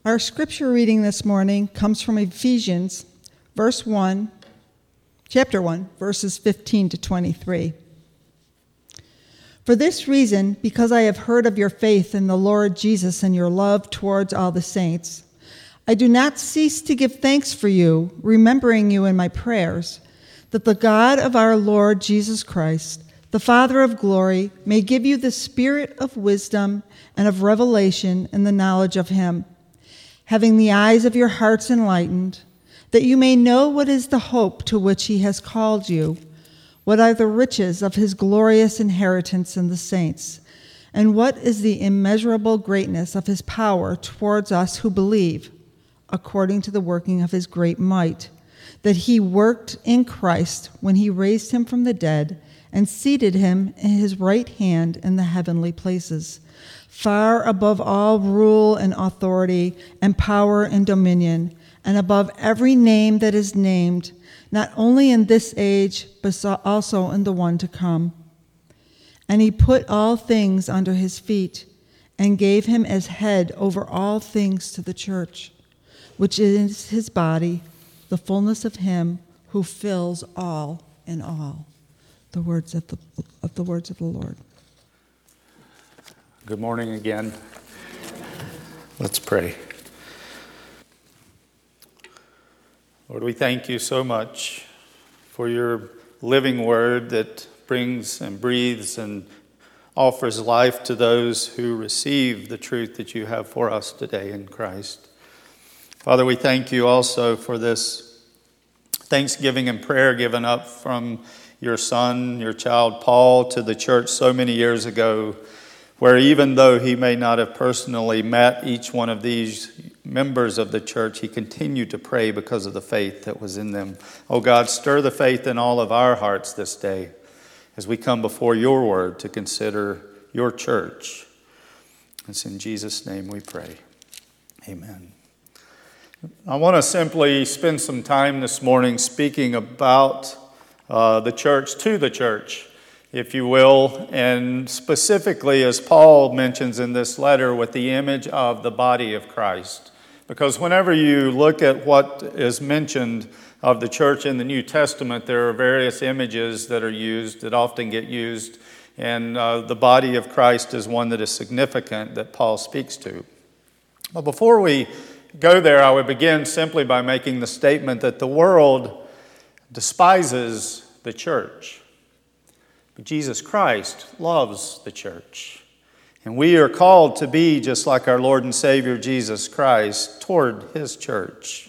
Our scripture reading this morning comes from Ephesians, chapter 1, verses 15 to 23. For this reason, because I have heard of your faith in the Lord Jesus and your love towards all the saints, I do not cease to give thanks for you, remembering you in my prayers, that the God of our Lord Jesus Christ, the Father of glory, may give you the spirit of wisdom and of revelation in the knowledge of him, having the eyes of your hearts enlightened, that you may know what is the hope to which he has called you, what are the riches of his glorious inheritance in the saints, and what is the immeasurable greatness of his power towards us who believe, according to the working of his great might, that he worked in Christ when he raised him from the dead and seated him in his right hand in the heavenly places, far above all rule and authority and power and dominion, and above every name that is named, not only in this age, but also in the one to come. And he put all things under his feet, and gave him as head over all things to the church, which is his body, the fullness of him who fills all in all. The words of the Lord. Good morning again. Let's pray. Lord, we thank you so much for your living word that brings and breathes and offers life to those who receive the truth that you have for us today in Christ. Father, we thank you also for this thanksgiving and prayer given up from your son, your child Paul, to the church so many years ago, where even though he may not have personally met each one of these members of the church, he continued to pray because of the faith that was in them. Oh God, stir the faith in all of our hearts this day as we come before your word to consider your church. It's in Jesus' name we pray. Amen. I want to simply spend some time this morning speaking about the church to the church, if you will, and specifically, as Paul mentions in this letter, with the image of the body of Christ. Because whenever you look at what is mentioned of the church in the New Testament, there are various images that are used, that often get used, and the body of Christ is one that is significant that Paul speaks to. But before we go there, I would begin simply by making the statement that the world despises the church. But Jesus Christ loves the church. And we are called to be just like our Lord and Savior Jesus Christ toward his church.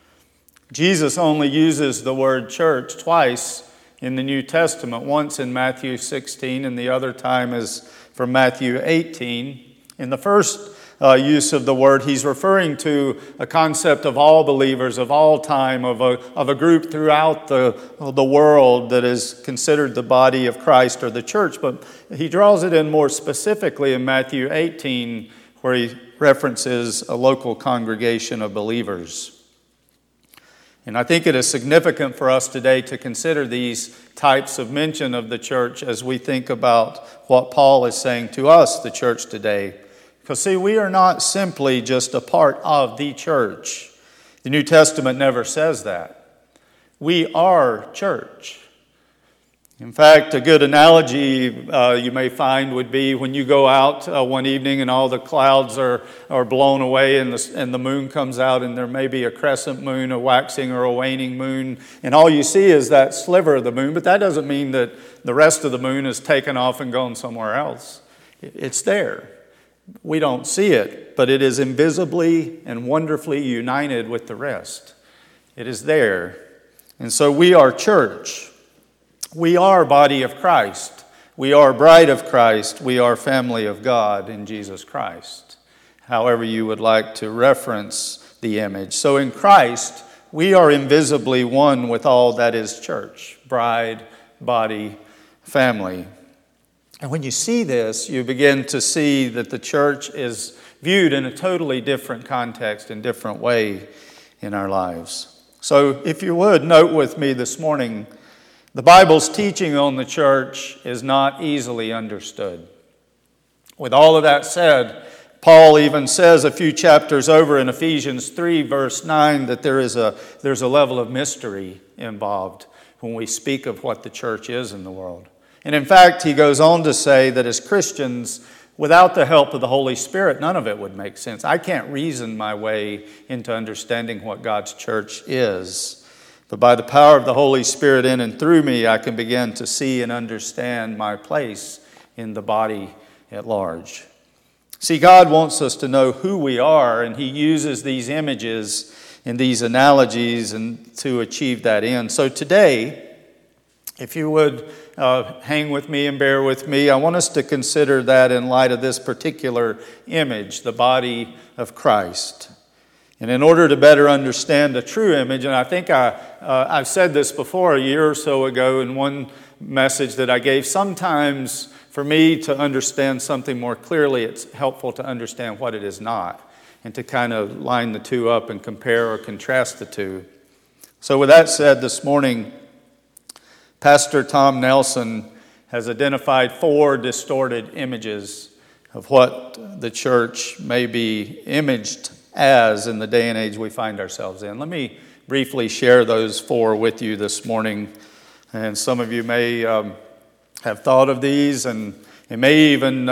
Jesus only uses the word church twice in the New Testament, once in Matthew 16 and the other time is from Matthew 18. In the first use of the word, he's referring to a concept of all believers, of all time, of a group throughout the world that is considered the body of Christ or the church. But he draws it in more specifically in Matthew 18, where he references a local congregation of believers. And I think it is significant for us today to consider these types of mention of the church as we think about what Paul is saying to us, the church today. Because, see, we are not simply just a part of the church. The New Testament never says that. We are church. In fact, a good analogy you may find would be when you go out one evening and all the clouds are blown away and the moon comes out, and there may be a crescent moon, a waxing or a waning moon, and all you see is that sliver of the moon, but that doesn't mean that the rest of the moon is taken off and gone somewhere else. It's there. We don't see it, but it is invisibly and wonderfully united with the rest. It is there. And so we are church. We are body of Christ. We are bride of Christ. We are family of God in Jesus Christ. However you would like to reference the image. So in Christ, we are invisibly one with all that is church, bride, body, family. And when you see this, you begin to see that the church is viewed in a totally different context and different way in our lives. So if you would, note with me this morning, the Bible's teaching on the church is not easily understood. With all of that said, Paul even says a few chapters over in Ephesians 3, verse 9, that there's a level of mystery involved when we speak of what the church is in the world. And in fact, he goes on to say that as Christians, without the help of the Holy Spirit, none of it would make sense. I can't reason my way into understanding what God's church is. But by the power of the Holy Spirit in and through me, I can begin to see and understand my place in the body at large. See, God wants us to know who we are, and He uses these images and these analogies and to achieve that end. So today, if you would hang with me and bear with me, I want us to consider that in light of this particular image, the body of Christ. And in order to better understand the true image, and I think I've said this before a year or so ago in one message that I gave, sometimes for me to understand something more clearly, it's helpful to understand what it is not, and to kind of line the two up and compare or contrast the two. So with that said, this morning, Pastor Tom Nelson has identified 4 distorted images of what the church may be imaged as in the day and age we find ourselves in. Let me briefly share those 4 with you this morning. And some of you may have thought of these and may even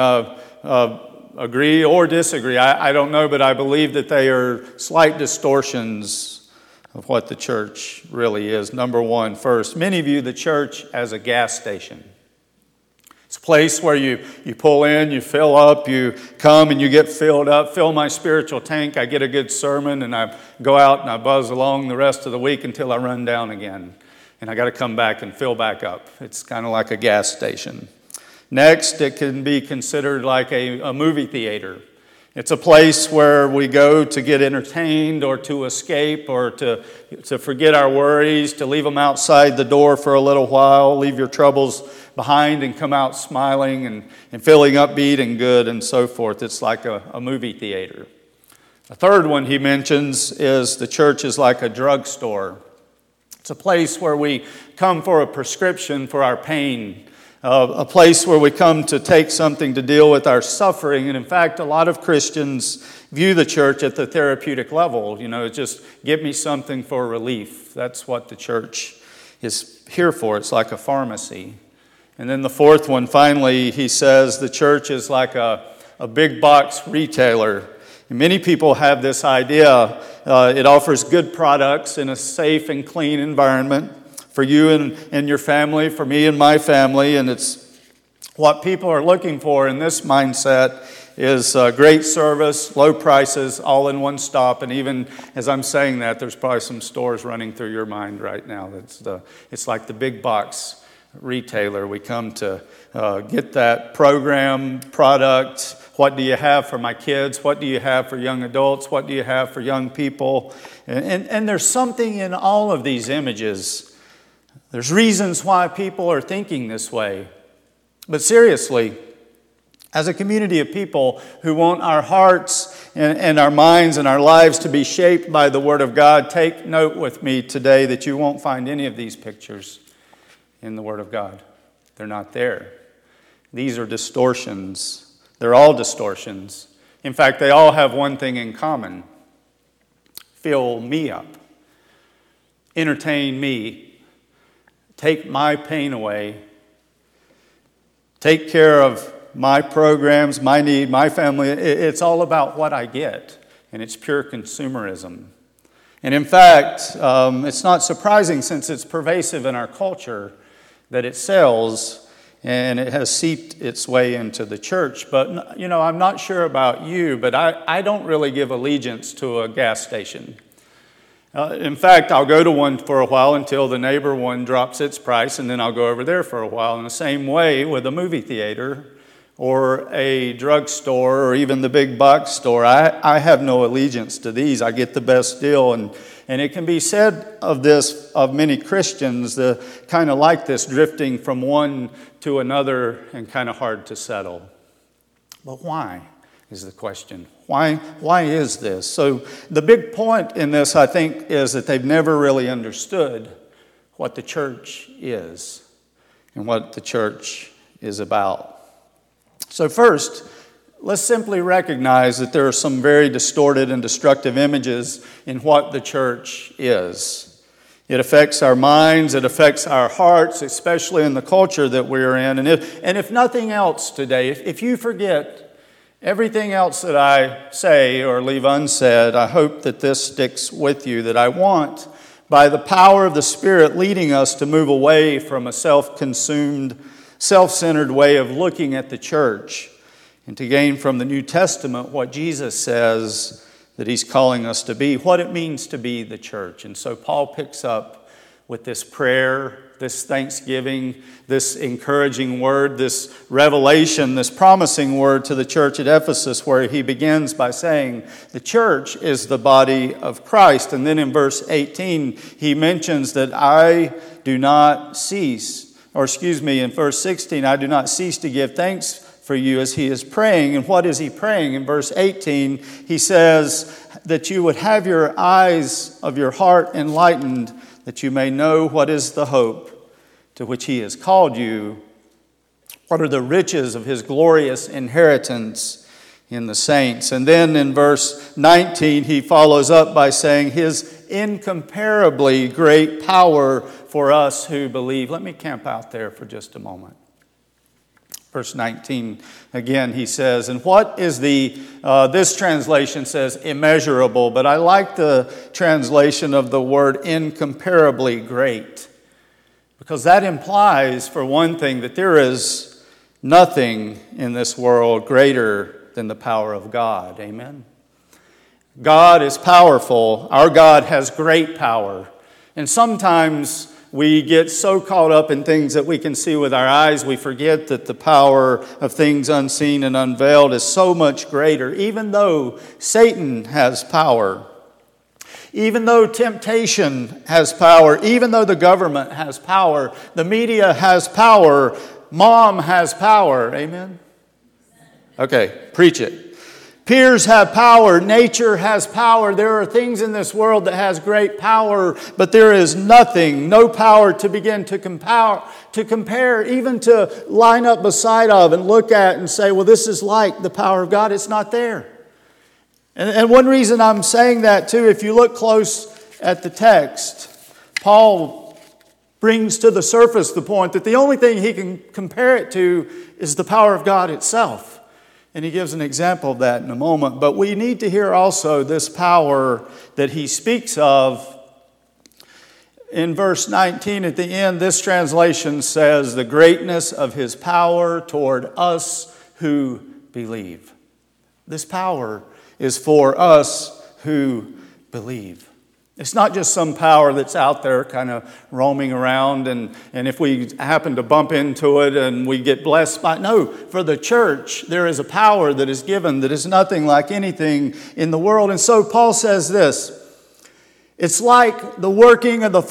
agree or disagree. I don't know, but I believe that they are slight distortions of what the church really is. Number 1, first, many view the church as a gas station. It's a place where you pull in, you fill up, you come and you get filled up, fill my spiritual tank, I get a good sermon, and I go out and I buzz along the rest of the week until I run down again. And I got to come back and fill back up. It's kind of like a gas station. Next, it can be considered like a movie theater. It's a place where we go to get entertained or to escape or to forget our worries, to leave them outside the door for a little while, leave your troubles behind and come out smiling and feeling upbeat and good and so forth. It's like a movie theater. A third one he mentions is the church is like a drugstore. It's a place where we come for a prescription for our pain, a place where we come to take something to deal with our suffering. And in fact, a lot of Christians view the church at the therapeutic level. Just give me something for relief. That's what the church is here for. It's like a pharmacy. And then the fourth one, finally, he says the church is like a big box retailer. And many people have this idea. It offers good products in a safe and clean environment for you and your family, for me and my family. And it's what people are looking for in this mindset is great service, low prices, all in one stop. And even as I'm saying that, there's probably some stores running through your mind right now. It's like the big box retailer. We come to get that program, product. What do you have for my kids? What do you have for young adults? What do you have for young people? And there's something in all of these images. There's reasons why people are thinking this way. But seriously, as a community of people who want our hearts and our minds and our lives to be shaped by the Word of God, take note with me today that you won't find any of these pictures in the Word of God. They're not there. These are distortions. They're all distortions. In fact, they all have one thing in common. Fill me up. Entertain me. Take my pain away. Take care of my programs, my need, my family. It's all about what I get, and it's pure consumerism. And in fact, it's not surprising since it's pervasive in our culture that it sells and it has seeped its way into the church. But, I'm not sure about you, but I don't really give allegiance to a gas station. In fact, I'll go to one for a while until the neighbor one drops its price, and then I'll go over there for a while. In the same way with a movie theater or a drugstore or even the big box store, I have no allegiance to these. I get the best deal. And it can be said of many Christians, kind of like this, drifting from one to another and kind of hard to settle. But why is the question? Why is this? So the big point in this, I think, is that they've never really understood what the church is and what the church is about. So first, let's simply recognize that there are some very distorted and destructive images in what the church is. It affects our minds, it affects our hearts, especially in the culture that we're in. And if nothing else today, if you forget everything else that I say or leave unsaid, I hope that this sticks with you, that I want, by the power of the Spirit leading us to move away from a self-consumed, self-centered way of looking at the church and to gain from the New Testament what Jesus says that He's calling us to be, what it means to be the church. And so Paul picks up with this prayer, this thanksgiving, this encouraging word, this revelation, this promising word to the church at Ephesus, where he begins by saying, the church is the body of Christ. And then in verse 18, he mentions that in verse 16, I do not cease to give thanks for you as he is praying. And what is he praying? In verse 18, he says that you would have your eyes of your heart enlightened, that you may know what is the hope to which he has called you, what are the riches of his glorious inheritance in the saints. And then in verse 19, he follows up by saying his incomparably great power for us who believe. Let me camp out there for just a moment. Verse 19, again, he says, and what is this translation says immeasurable, but I like the translation of the word incomparably great, because that implies, for one thing, that there is nothing in this world greater than the power of God. Amen? God is powerful. Our God has great power. And sometimes we get so caught up in things that we can see with our eyes, we forget that the power of things unseen and unveiled is so much greater. Even though Satan has power, even though temptation has power, even though the government has power, the media has power, mom has power. Amen? Okay, preach it. Peers have power. Nature has power. There are things in this world that has great power, but there is nothing, no power to begin to compare, even to line up beside of and look at and say, well, this is like the power of God. It's not there. And one reason I'm saying that too, if you look close at the text, Paul brings to the surface the point that the only thing he can compare it to is the power of God itself. And he gives an example of that in a moment. But we need to hear also this power that he speaks of. In verse 19 at the end, this translation says, the greatness of his power toward us who believe. This power is for us who believe. It's not just some power that's out there kind of roaming around and if we happen to bump into it and we get blessed by it. No, for the church, there is a power that is given that is nothing like anything in the world. And so Paul says this, it's like the working of the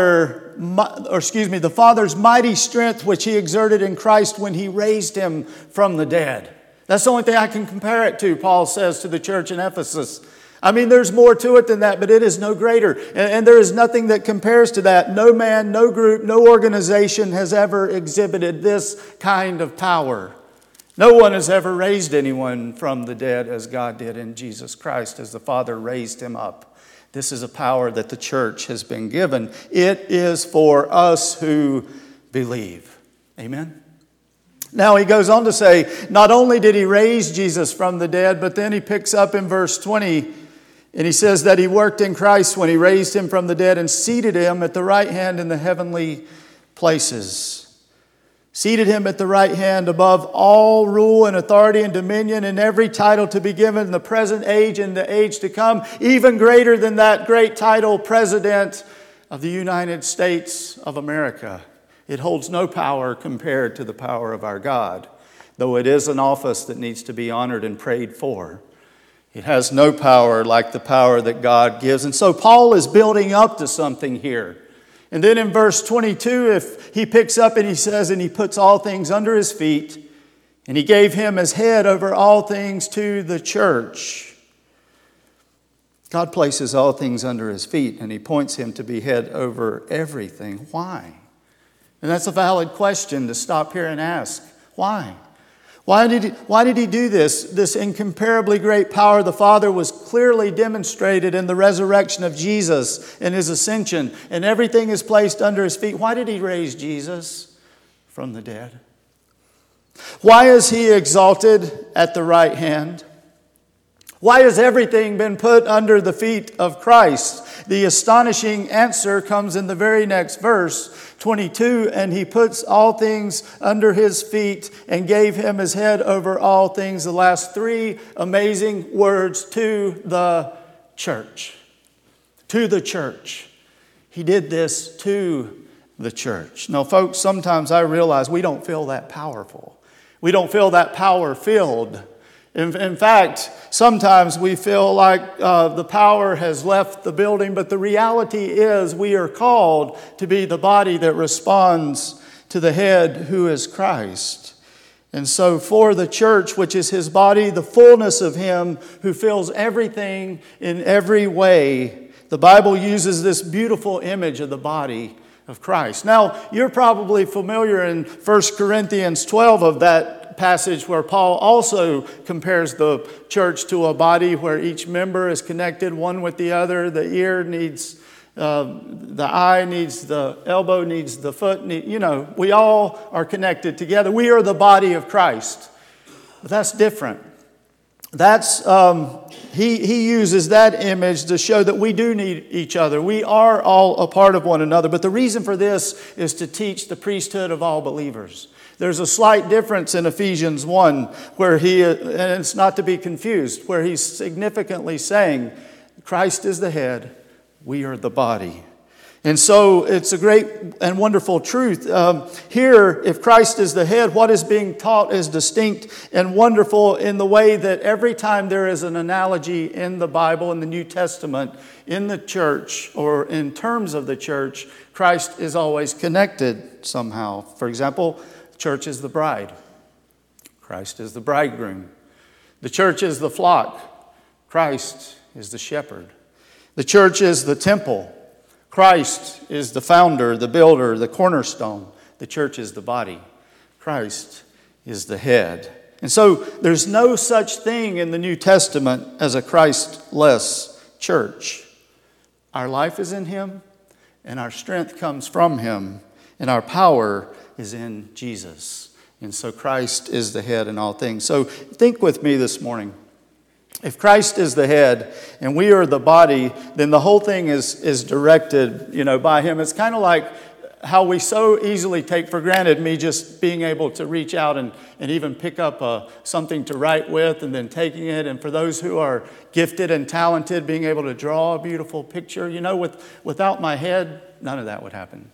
Father's mighty strength which he exerted in Christ when he raised him from the dead. That's the only thing I can compare it to, Paul says to the church in Ephesus. I mean, there's more to it than that, but it is no greater. And there is nothing that compares to that. No man, no group, no organization has ever exhibited this kind of power. No one has ever raised anyone from the dead as God did in Jesus Christ, as the Father raised him up. This is a power that the church has been given. It is for us who believe. Amen? Now he goes on to say, not only did he raise Jesus from the dead, but then he picks up in verse 20, and he says that he worked in Christ when he raised him from the dead and seated him at the right hand in the heavenly places. Seated him at the right hand above all rule and authority and dominion and every title to be given in the present age and the age to come, even greater than that great title, President of the United States of America. It holds no power compared to the power of our God, though it is an office that needs to be honored and prayed for. It has no power like the power that God gives. And so Paul is building up to something here. And then in verse 22, if he picks up and he says, and he puts all things under his feet, and he gave him as head over all things to the church. God places all things under his feet, and he points him to be head over everything. Why? And that's a valid question to stop here and ask. Why? Why did he do this? This incomparably great power of the Father was clearly demonstrated in the resurrection of Jesus and his ascension, and everything is placed under his feet. Why did he raise Jesus from the dead? Why is he exalted at the right hand? Why has everything been put under the feet of Christ? The astonishing answer comes in the very next verse, 22, and he puts all things under his feet and gave him his head over all things. The last three amazing words, to the church. To the church. He did this to the church. Now, folks, sometimes I realize we don't feel that powerful. We don't feel that power-filled. In fact, sometimes we feel like the power has left the building, but the reality is we are called to be the body that responds to the head who is Christ. And so for the church, which is his body, the fullness of him who fills everything in every way, the Bible uses this beautiful image of the body of Christ. Now, you're probably familiar in 1 Corinthians 12 of that passage where Paul also compares the church to a body where each member is connected one with the other. The ear needs the eye, needs the elbow, needs the foot. We all are connected together. We are the body of Christ. But that's different. That's he uses that image to show that we do need each other. We are all a part of one another. But the reason for this is to teach the priesthood of all believers. There's a slight difference in Ephesians 1 where and it's not to be confused, where he's significantly saying, Christ is the head, we are the body. And so it's a great and wonderful truth. Here, if Christ is the head, what is being taught is distinct and wonderful in the way that every time there is an analogy in the Bible, in the New Testament, in the church, or in terms of the church, Christ is always connected somehow. For example, the church is the bride. Christ is the bridegroom. The church is the flock. Christ is the shepherd. The church is the temple. Christ is the founder, the builder, the cornerstone. The church is the body. Christ is the head. And so there's no such thing in the New Testament as a Christless church. Our life is in him, and our strength comes from him, and our power is in Jesus. And so Christ is the head in all things. So think with me this morning. If Christ is the head and we are the body, then the whole thing is directed, by him. It's kind of like how we so easily take for granted me just being able to reach out and even pick up something to write with and then taking it. And for those who are gifted and talented, being able to draw a beautiful picture. Without my head, none of that would happen.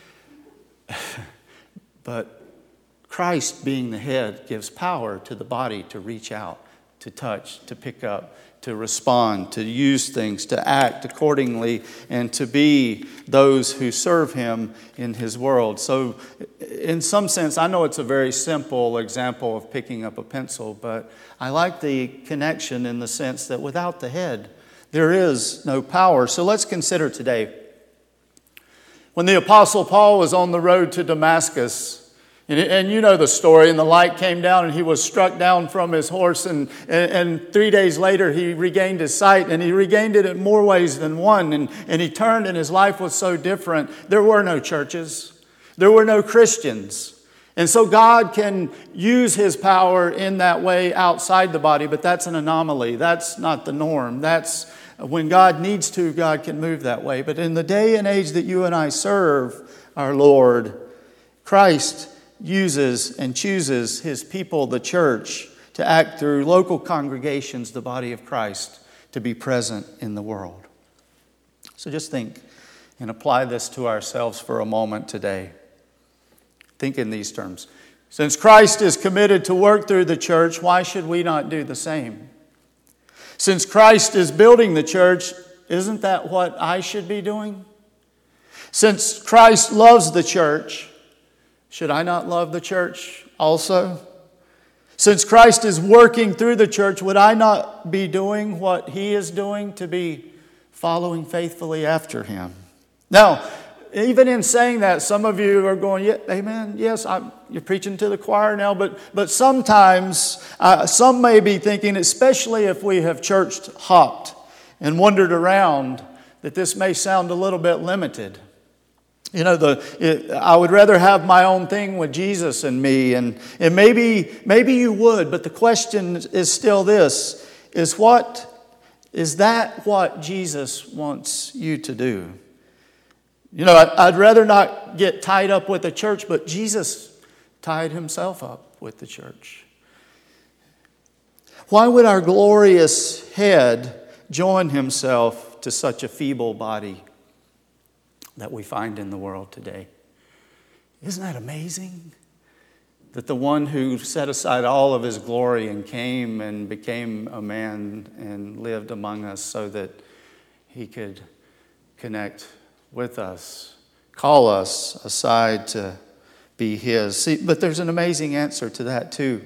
But Christ being the head gives power to the body to reach out, to touch, to pick up, to respond, to use things, to act accordingly, and to be those who serve him in his world. So in some sense, I know it's a very simple example of picking up a pencil, but I like the connection in the sense that without the head, there is no power. So let's consider today. When the Apostle Paul was on the road to Damascus, and you know the story, and the light came down and he was struck down from his horse, and 3 days later he regained his sight, and he regained it in more ways than one, and he turned and his life was so different. There were no churches. There were no Christians. And so God can use his power in that way outside the body, but that's an anomaly. That's not the norm. That's when God needs to, God can move that way. But in the day and age that you and I serve our Lord, Christ uses and chooses his people, the church, to act through local congregations, the body of Christ, to be present in the world. So just think and apply this to ourselves for a moment today. Think in these terms. Since Christ is committed to work through the church, why should we not do the same? Since Christ is building the church, isn't that what I should be doing? Since Christ loves the church, should I not love the church also? Since Christ is working through the church, would I not be doing what he is doing to be following faithfully after him? Now, even in saying that, some of you are going, yeah, amen, yes, you're preaching to the choir now, but sometimes some may be thinking, especially if we have church hopped and wandered around, that this may sound a little bit limited. You know, I would rather have my own thing with Jesus and me, and maybe you would, but the question is still this, is that what Jesus wants you to do? You know, I'd rather not get tied up with the church, but Jesus tied himself up with the church. Why would our glorious head join himself to such a feeble body that we find in the world today? Isn't that amazing? That the one who set aside all of his glory and came and became a man and lived among us so that he could connect with us, call us aside to be his. See, but there's an amazing answer to that too.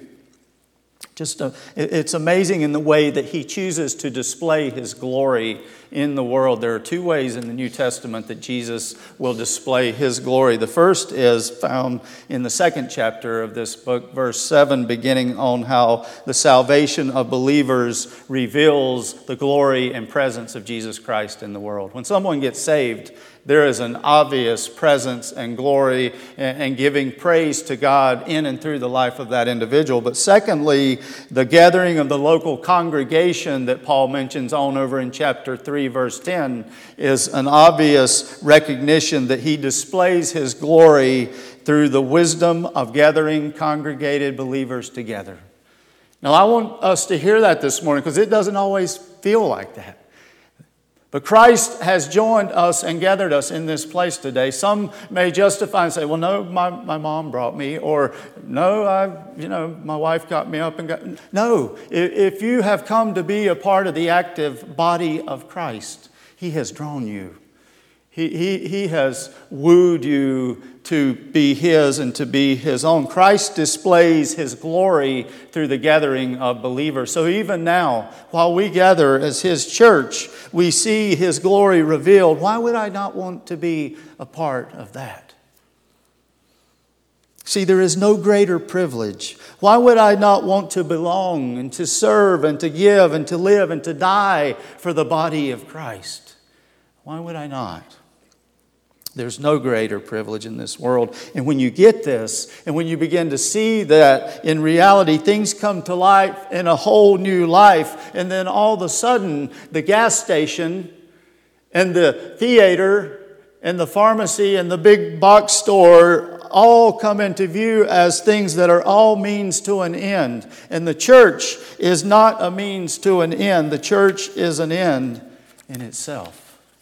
It's amazing in the way that he chooses to display his glory in the world. There are two ways in the New Testament that Jesus will display his glory. The first is found in the 2nd chapter of this book, verse 7, beginning on how the salvation of believers reveals the glory and presence of Jesus Christ in the world. When someone gets saved, there is an obvious presence and glory and giving praise to God in and through the life of that individual. But secondly, the gathering of the local congregation that Paul mentions on over in chapter 3, verse 10, is an obvious recognition that he displays his glory through the wisdom of gathering congregated believers together. Now, I want us to hear that this morning because it doesn't always feel like that. But Christ has joined us and gathered us in this place today. Some may justify and say, well, no, my mom brought me, or no, my wife got me up and got... No, if you have come to be a part of the active body of Christ, he has drawn you. He has wooed you to be his and to be his own. Christ displays his glory through the gathering of believers. So even now, while we gather as his church, we see his glory revealed. Why would I not want to be a part of that? See, there is no greater privilege. Why would I not want to belong and to serve and to give and to live and to die for the body of Christ? Why would I not? There's no greater privilege in this world. And when you get this, and when you begin to see that in reality, things come to life in a whole new life, and then all of a sudden, the gas station and the theater and the pharmacy and the big box store all come into view as things that are all means to an end. And the church is not a means to an end. The church is an end in itself.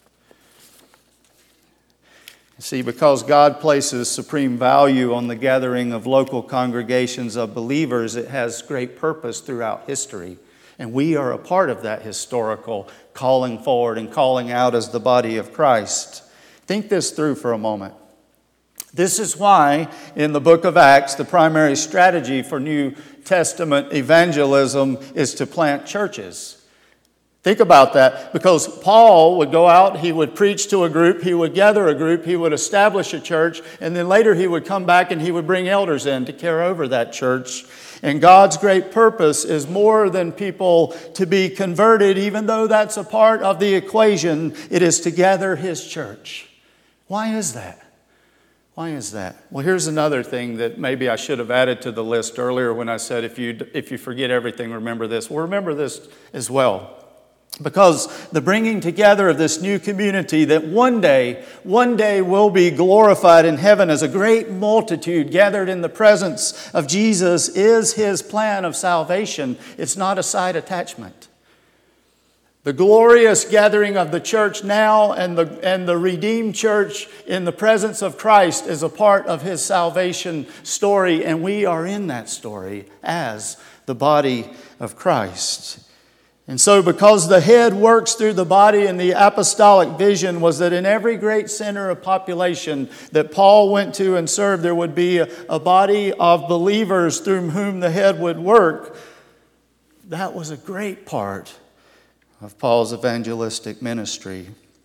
See, because God places supreme value on the gathering of local congregations of believers, it has great purpose throughout history. And we are a part of that historical calling forward and calling out as the body of Christ. Think this through for a moment. This is why in the book of Acts, the primary strategy for New Testament evangelism is to plant churches. Think about that, because Paul would go out, he would preach to a group, he would gather a group, he would establish a church, and then later he would come back and he would bring elders in to care over that church. And God's great purpose is more than people to be converted, even though that's a part of the equation. It is to gather his church. Why is that? Why is that? Well, here's another thing that maybe I should have added to the list earlier when I said if you forget everything, remember this. Well, remember this as well. Because the bringing together of this new community that one day will be glorified in heaven as a great multitude gathered in the presence of Jesus is his plan of salvation. It's not a side attachment. The glorious gathering of the church now and the redeemed church in the presence of Christ is a part of his salvation story, and we are in that story as the body of Christ. And so because the head works through the body, and the apostolic vision was that in every great center of population that Paul went to and served, there would be a body of believers through whom the head would work. That was a great part of Paul's evangelistic ministry.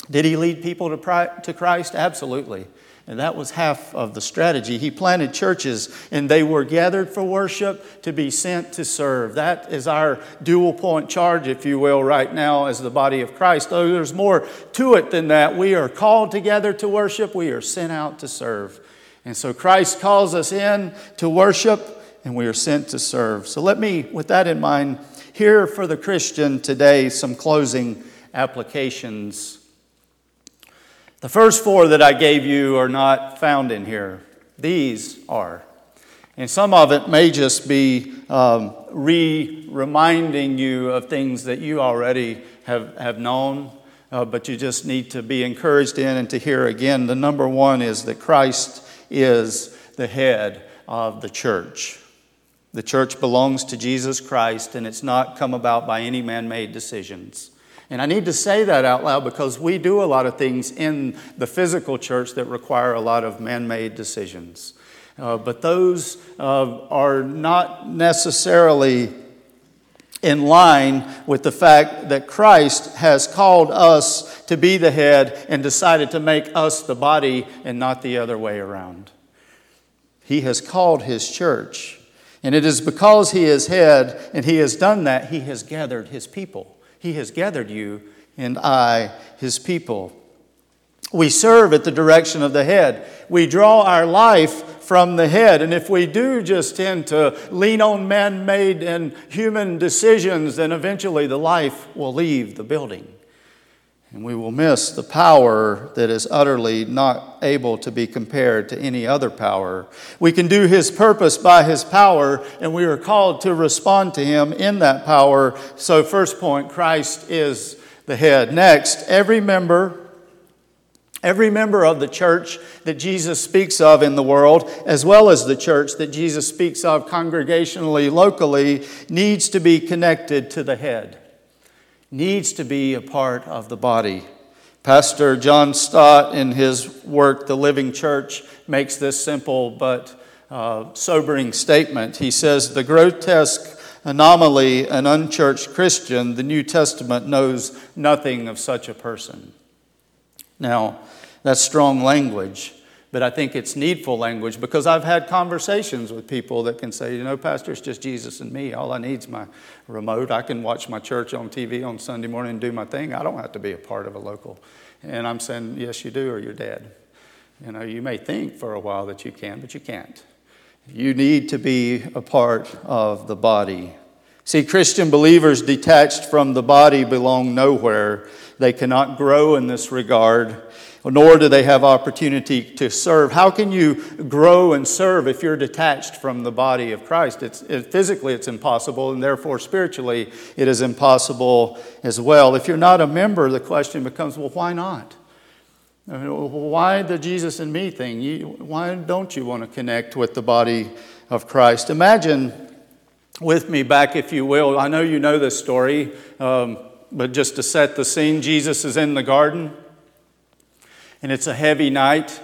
Did he lead people to Christ? Absolutely. And that was half of the strategy. He planted churches, and they were gathered for worship, to be sent to serve. That is our dual point charge, if you will, right now as the body of Christ. Though there's more to it than that. We are called together to worship. We are sent out to serve. And so Christ calls us in to worship, and we are sent to serve. So let me, with that in mind, here for the Christian today, some closing applications. The first four that I gave you are not found in here. These are. And some of it may just be reminding you of things that you already have known, but you just need to be encouraged in and to hear again. The number one is that Christ is the head of the church. The church belongs to Jesus Christ, and it's not come about by any man-made decisions. And I need to say that out loud because we do a lot of things in the physical church that require a lot of man-made decisions. But those are not necessarily in line with the fact that Christ has called us to be the head and decided to make us the body and not the other way around. He has called His church. And it is because He is head and He has done that, He has gathered His people. He has gathered you and I, His people. We serve at the direction of the head. We draw our life from the head. And if we do just tend to lean on man-made and human decisions, then eventually the life will leave the building. And we will miss the power that is utterly not able to be compared to any other power. We can do His purpose by His power, and we are called to respond to Him in that power. So first point, Christ is the head. Next, every member of the church that Jesus speaks of in the world, as well as the church that Jesus speaks of congregationally, locally, needs to be connected to the head. Needs to be a part of the body. Pastor John Stott, in his work, The Living Church, makes this simple but sobering statement. He says, the grotesque anomaly, an unchurched Christian, the New Testament knows nothing of such a person. Now, that's strong language, but I think it's needful language because I've had conversations with people that can say, Pastor, it's just Jesus and me. All I need is my remote. I can watch my church on TV on Sunday morning and do my thing. I don't have to be a part of a local. And I'm saying, yes, you do, or you're dead. You may think for a while that you can, but you can't. You need to be a part of the body. See, Christian believers detached from the body belong nowhere. They cannot grow in this regard, nor do they have opportunity to serve. How can you grow and serve if you're detached from the body of Christ? Physically, it's impossible, and therefore spiritually, it is impossible as well. If you're not a member, the question becomes, well, why not? Why the Jesus and me thing? Why don't you want to connect with the body of Christ? Imagine with me back, if you will. I know you know this story, but just to set the scene, Jesus is in the garden. And it's a heavy night,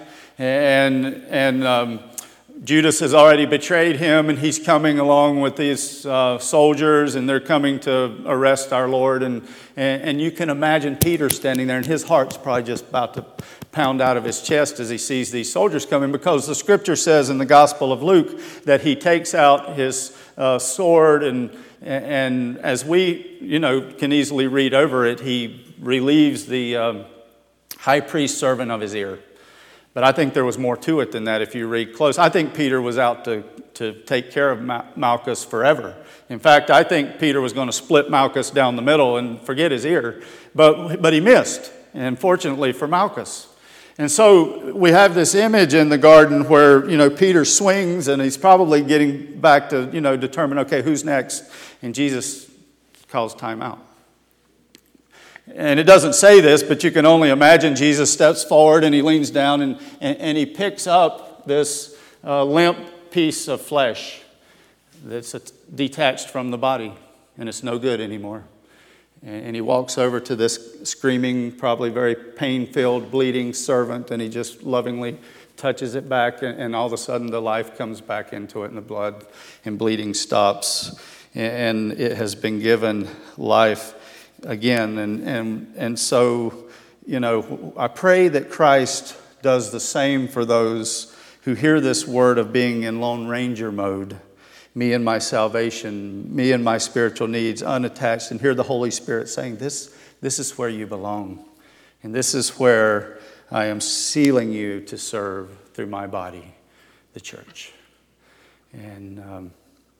and Judas has already betrayed him, and he's coming along with these soldiers, and they're coming to arrest our Lord. And you can imagine Peter standing there, and his heart's probably just about to pound out of his chest as he sees these soldiers coming, because the Scripture says in the Gospel of Luke that he takes out his sword, and as we can easily read over it, he relieves the high priest servant of his ear. But I think there was more to it than that if you read close. I think Peter was out to take care of Malchus forever. In fact, I think Peter was going to split Malchus down the middle and forget his ear. But he missed, and fortunately for Malchus. And so we have this image in the garden where, Peter swings, and he's probably getting back to, determine, okay, who's next? And Jesus calls time out. And it doesn't say this, but you can only imagine Jesus steps forward and he leans down and he picks up this limp piece of flesh that's detached from the body, and it's no good anymore. And he walks over to this screaming, probably very pain-filled, bleeding servant, and he just lovingly touches it back, and all of a sudden the life comes back into it, and the blood and bleeding stops, and it has been given life again. And so I pray that Christ does the same for those who hear this word of being in Lone Ranger mode, me and my salvation, me and my spiritual needs, unattached, and hear the Holy Spirit saying, this is where you belong, and this is where I am sealing you to serve through my body, the church. And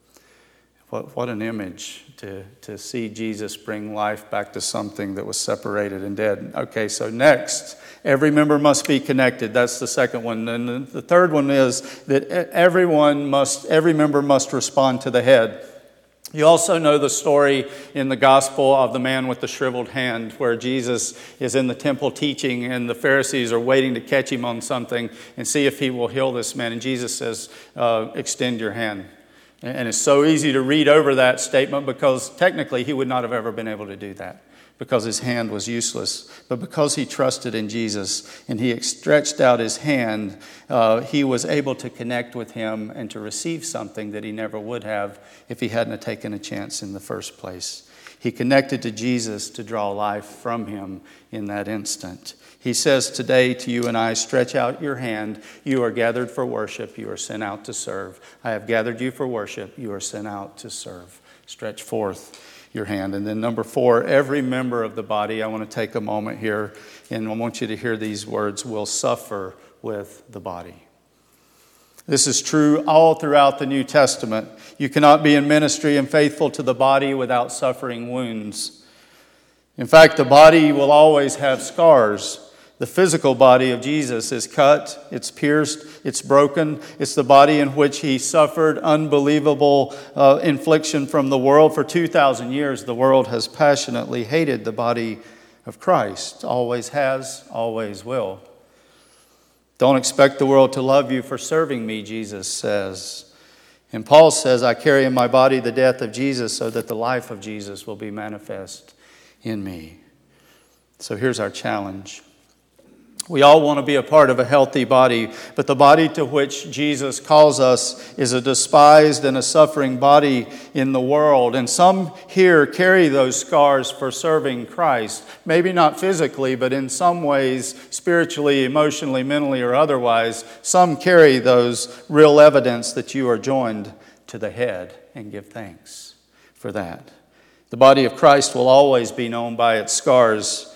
what an image to see Jesus bring life back to something that was separated and dead. Okay, so next, every member must be connected. That's the second one. And the third one is that every member must respond to the head. You also know the story in the gospel of the man with the shriveled hand, where Jesus is in the temple teaching and the Pharisees are waiting to catch him on something and see if he will heal this man. And Jesus says, extend your hand. And it's so easy to read over that statement because technically he would not have ever been able to do that because his hand was useless. But because he trusted in Jesus and he stretched out his hand, he was able to connect with him and to receive something that he never would have if he hadn't taken a chance in the first place. He connected to Jesus to draw life from him in that instant. He says today to you and I, stretch out your hand. You are gathered for worship. You are sent out to serve. I have gathered you for worship. You are sent out to serve. Stretch forth your hand. And then number 4, every member of the body, I want to take a moment here, and I want you to hear these words, will suffer with the body. This is true all throughout the New Testament. You cannot be in ministry and faithful to the body without suffering wounds. In fact, the body will always have scars. The physical body of Jesus is cut, it's pierced, it's broken. It's the body in which he suffered unbelievable infliction from the world. For 2,000 years, the world has passionately hated the body of Christ. Always has, always will. Don't expect the world to love you for serving me, Jesus says. And Paul says, I carry in my body the death of Jesus so that the life of Jesus will be manifest in me. So here's our challenge. We all want to be a part of a healthy body, but the body to which Jesus calls us is a despised and a suffering body in the world. And some here carry those scars for serving Christ. Maybe not physically, but in some ways, spiritually, emotionally, mentally, or otherwise, some carry those real evidence that you are joined to the head, and give thanks for that. The body of Christ will always be known by its scars.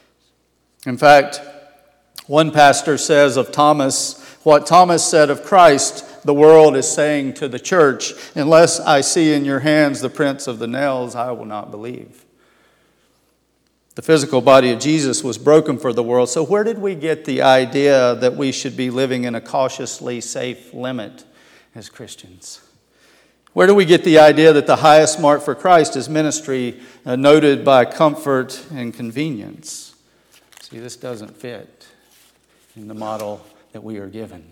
In fact, one pastor says of Thomas, what Thomas said of Christ, the world is saying to the church, unless I see in your hands the prints of the nails, I will not believe. The physical body of Jesus was broken for the world. So where did we get the idea that we should be living in a cautiously safe limit as Christians? Where do we get the idea that the highest mark for Christ is ministry noted by comfort and convenience? See, this doesn't fit in the model that we are given.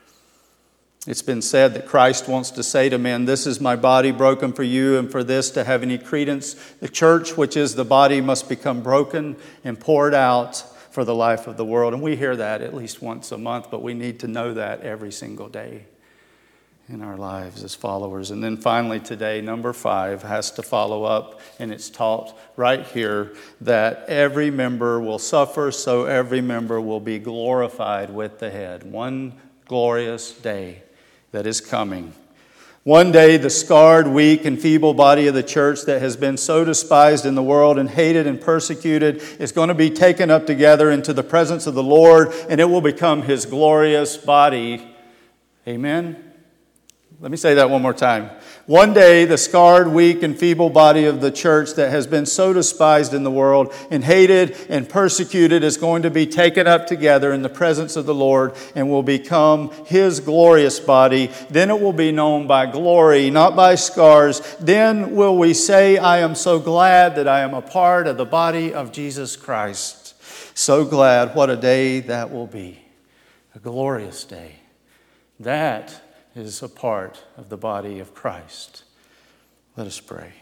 It's been said that Christ wants to say to men, this is my body broken for you, and for this to have any credence, the church, which is the body, must become broken and poured out for the life of the world. And we hear that at least once a month, but we need to know that every single day in our lives as followers. And then finally today, number 5 has to follow up, and it's taught right here that every member will suffer, so every member will be glorified with the head. One glorious day that is coming. One day, the scarred, weak, and feeble body of the church that has been so despised in the world and hated and persecuted is going to be taken up together into the presence of the Lord, and it will become His glorious body. Amen? Let me say that one more time. One day, the scarred, weak, and feeble body of the church that has been so despised in the world and hated and persecuted is going to be taken up together in the presence of the Lord and will become His glorious body. Then it will be known by glory, not by scars. Then will we say, I am so glad that I am a part of the body of Jesus Christ. So glad. What a day that will be. A glorious day. That is a part of the body of Christ. Let us pray.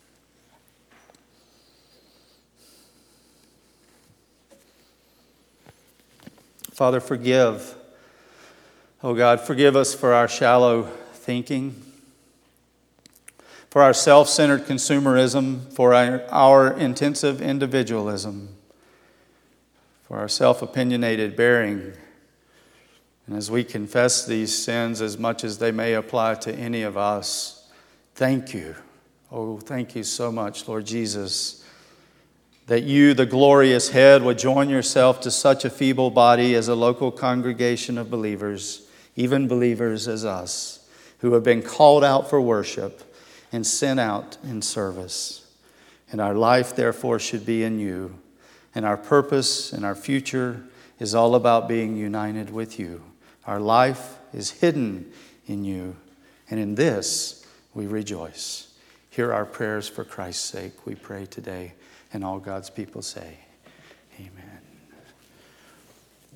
Father, forgive. Oh God, forgive us for our shallow thinking, for our self-centered consumerism, for our intensive individualism. for our self-opinionated bearing. And as we confess these sins, as much as they may apply to any of us, thank you. Oh, thank you so much, Lord Jesus, that you, the glorious head, would join yourself to such a feeble body as a local congregation of believers, even believers as us, who have been called out for worship and sent out in service. And our life, therefore, should be in you. And our purpose and our future is all about being united with you. Our life is hidden in you. And in this we rejoice. Hear our prayers for Christ's sake, we pray today. And all God's people say, amen.